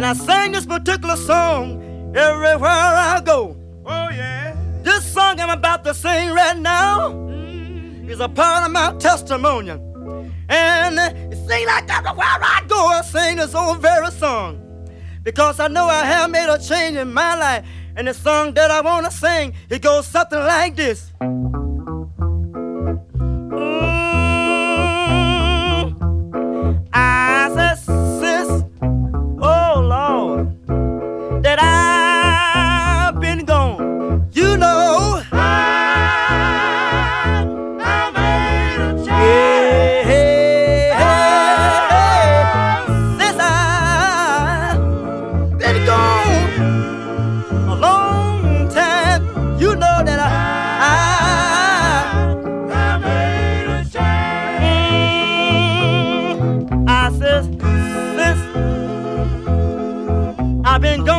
I sing this particular song everywhere I go. Oh, yeah. This song I'm about to sing right now is a part of my testimony. And it seems like everywhere I go, I sing this old very song. Because I know I have made a change in my life. And the song that I want to sing, it goes something like this. I said, sis, oh Lord, that I've been gone. You know, I made a change. hey, hey, hey, since I've been gone a long time. You know that I made a change. I said, since I've been gone